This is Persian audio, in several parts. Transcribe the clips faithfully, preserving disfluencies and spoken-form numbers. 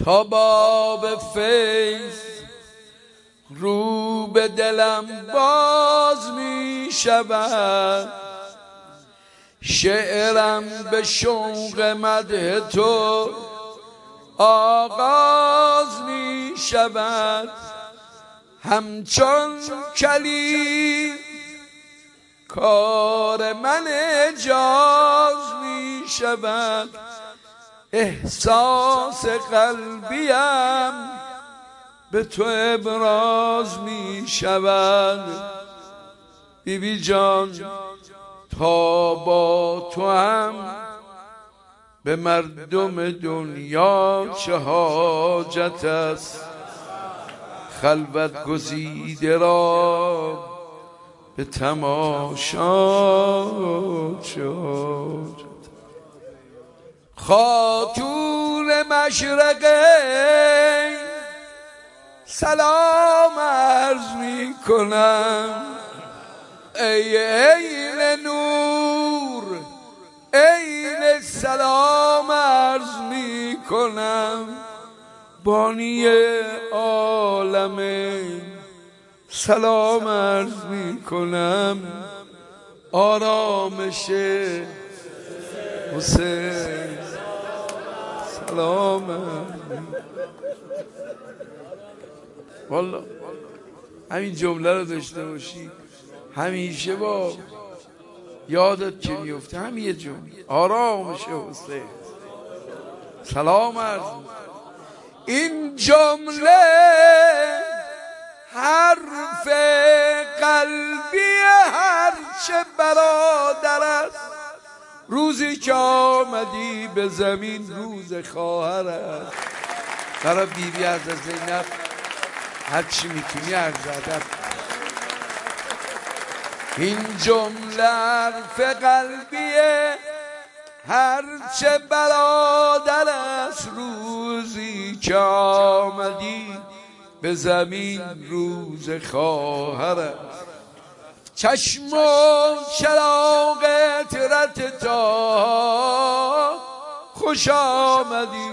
تا باب فیض رو به دلم باز می شود، شعرم به شوق مدح تو آغاز می شود. همچون کلید کار من اجاز می شود، احساس قلبیم به تو ابراز می شود. بی بی جان تا با تو هم به مردم دنیا چه حاجت است، خلوت گزیده را به تماشا شد. خاتون مشرقه سلام عرض می کنم، ای عین نور عین سلام عرض می کنم. بانی عالم سلام عرض می کنم، آرامش حسین سلام عرض. والا همین جمله رو داشته باشی همیشه با یادت که میفته همین یه جمله، آرامش حسین سلام عرض. این جمله حرف قلبی هرچه برادر است، روزی که آمدی به زمین روز خواهر است. برای بیبی از زینب هرچی میتونی عرض ادب. این جمله حرف قلبیه هرچه برادر است، روزی که آمدی به زمین روز خواهر است. چشم و چراغ عطرت تا خوش آمدی،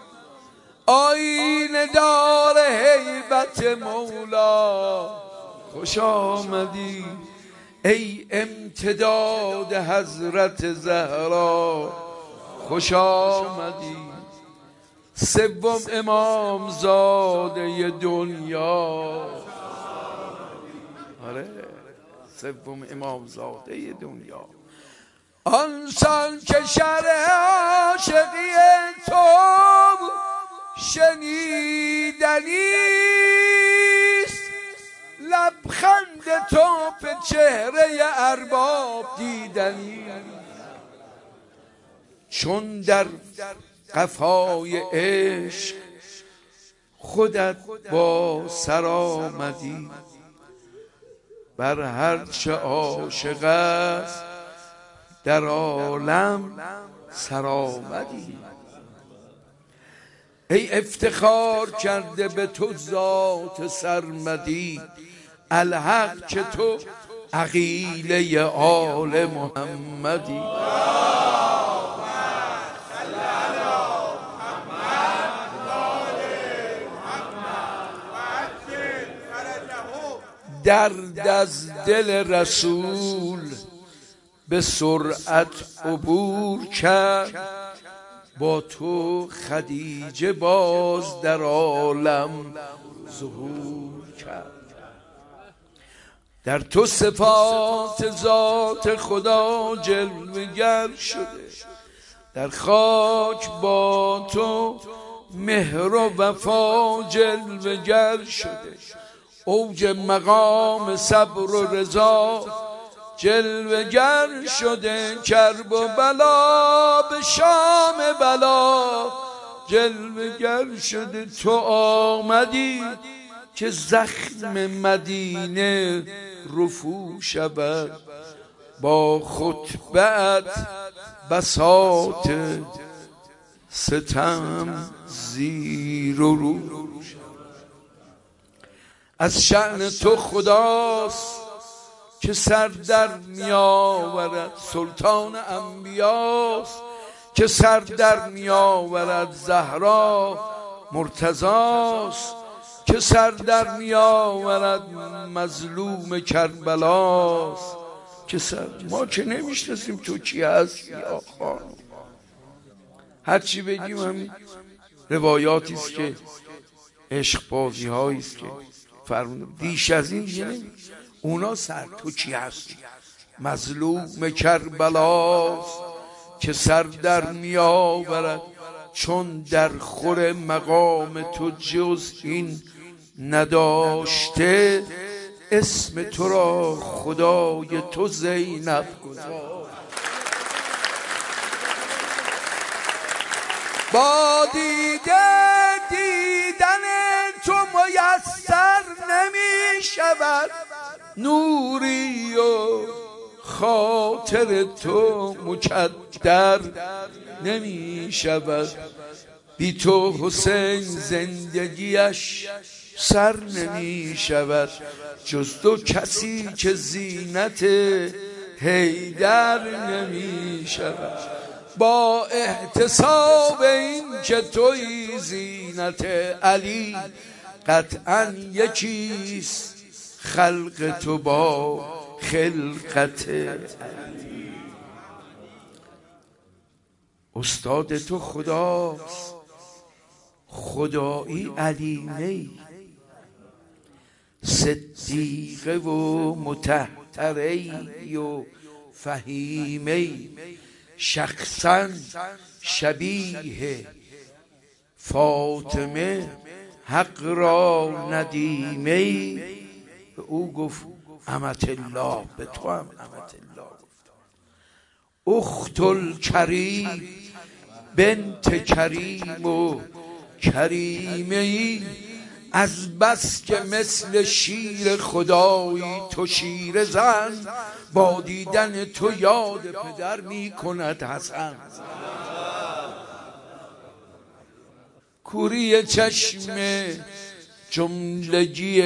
آینه دار هیبت مولا خوش آمدی. ای امتداد حضرت زهرا خوش آمدی. سوم امام زاده دنیا، آره سوم امام زاده دنیا، آنسان که شرح عاشقی تو شنیدنیست، لبخند تو به چهره ارباب دیدنی. چون در قفای عشق خودت با سر آمدی، بر هر چه عاشق است در عالم سر آمدی. ای افتخار کرده به تو ذات سرمدی، الحق که تو عقیله آل محمدی. درد از دل رسول به سرعت عبور کرد، با تو خدیجه باز در عالم ظهور کرد. در تو صفات ذات خدا جلوگر شده، در خاک با تو مهر و وفا جلوگر شده. اوج مقام صبر و رضا جلوگر شده، کرب و بلا به شام بلا جلوگر شده. تو آمدی که زخم مدینه رفو شود، با خطبت بساط ستم زیر و رو. از شأن تو خداست که سر در می آورد، سلطان انبیاست که سر در می آورد. زهرا مرتضاست که سر در می آورد مظلوم کربلاست. که سر ما که نمیشناسیم تو کی هستی یا خانم، هرچی بگیم همین روایاتی است که عشق بازی هایی است که فرمودم بیش از این دیگه نمی. اونا سر تو کی هستی مظلوم کربلاست که سر در می آورد چون در خور مقام تو جز این نداشته. اسم تو را خدای تو زینب گذاشت. با دیده دیدن تو میسر نمی شود نوری و خاطر تو مکدر نمی شود. بی تو حسین زندگیش سر نمی شود جز تو کسی که زینت حیدر نمی شود. با احتساب این که توی زینت علی قطعا یکیست خلق تو با خلقت علی. استاد تو خداست خدایی علی نی، صدیقه و مطهره و فهیمه، شخصا شبیه فاطمه حق را ندیمه. به او گفت امت الله، به تو هم امت الله گفت. اخت الکریم بنت کریم و کریمه ای، از بس که مثل شیر خدایی تو شیر زن، با دیدن تو یاد پدر می کند حسن. کوری چشم جملگی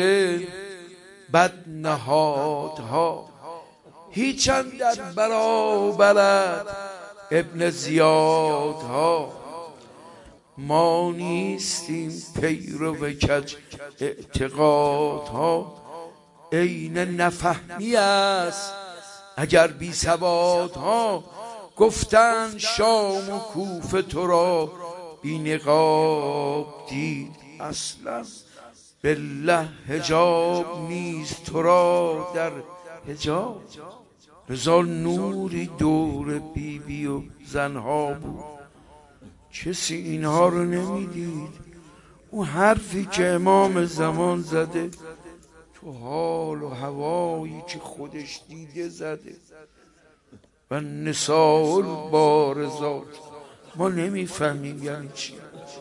بدنهادها، هیچ اندر برابرت ابن زیادها. ما نیستیم پیرو کج اعتقادها، عین نفهمی است اگر بی سوادها. گفتن شام و کوفه تو را بی نقاب دید، اصلا بالله حجاب نیست تو را در حجاب. رضا نوری دور بی بی و زنها بود، کسی اینها رو نمیدید. اون حرفی که امام زمان زده تو حال و هوایی که خودش دیده زده. و نساء البارزات ما نمیفهمیم یعنی چی.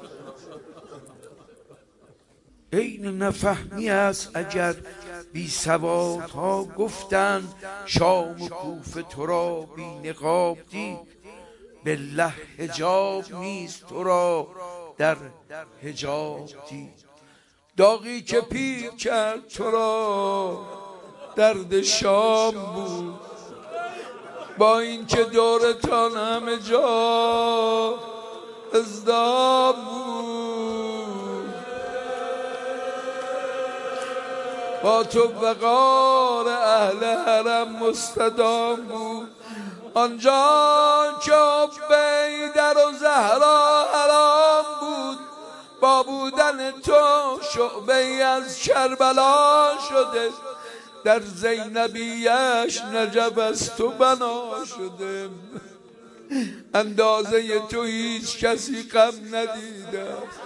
این نفهمی است اگر بی سوادها. گفتن شام و کوفه تو را بی نقاب دید، بالله حجاب نیست تو را در حجاب دید. داغی که پیر کرد تو را درد شام بود، با این که دورتان همه جا ازدام بود. با تو وقار اهل حرم مستدام بود، آنجا که بیدر و زهرا حرام بود. با بودن تو شعبه از کربلا شده، در زینبیش نجف از تو بنا شده. اندازه تو هیچ کسی غم ندیده،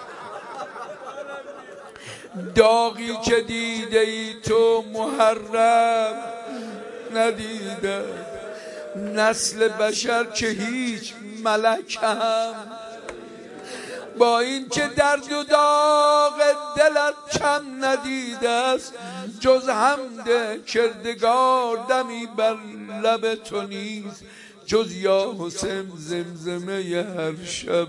داغی که دیده ای تو محرم ندیده. نسل بشر که هیچ ملک هم، با این که درد و داغ دلت کم ندیده است، جز حمد کردگار دمی بر لب تو نیست، جز یا حسین زمزمه هر شب.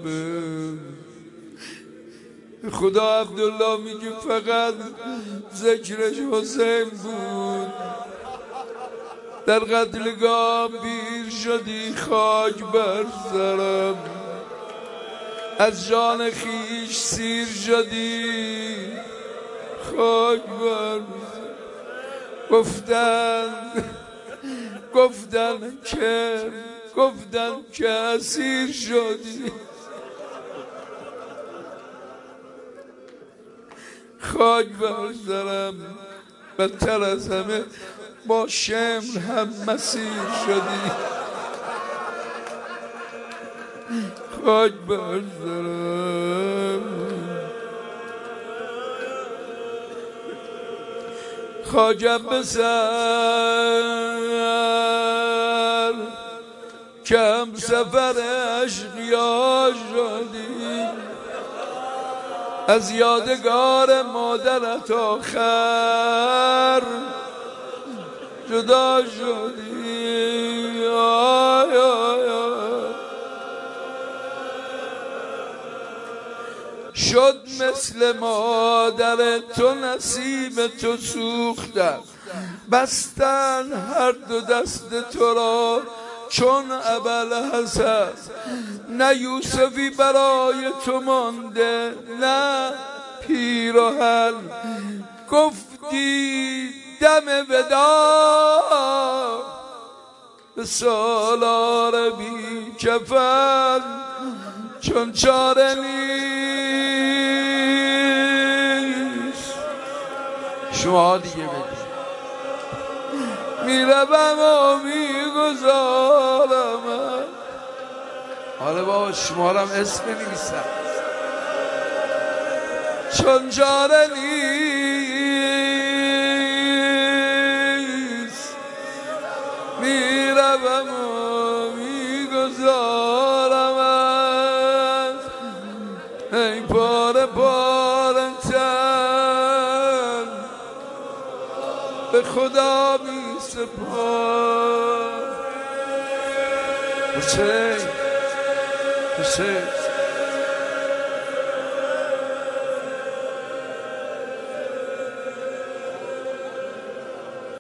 خدا عبدالله میگه فقط ذکرش حسین بود. در قتلگاه پیر شدی خاک بر سرم، از جان خیش سیر شدی خاک بر گفتن گفتن که گفتن که اسیر شدی خاک بر سرم بدتر از همه با شمر هم مسیر شدی خاک بر سرم خاکم به سر که هم سفر اشقیا شدی از یادگار مادرت آخر جدا شدی آی آی آی شد مثل مادر تو نصیب تو سوختن بستن هر دو دست تو را چون ابوالحسن نه یوسفی برای تو مانده نه پیراهن گفتی دم وداع به سالار بی کفن چون چاره نیست شما دیگه بگید میروم و میگذارم حالا بابا شما هم اسم نمیستم چون چاره نیست میروم و میگذارم ای پاره پاره تن به خدا می سپار حسین حسین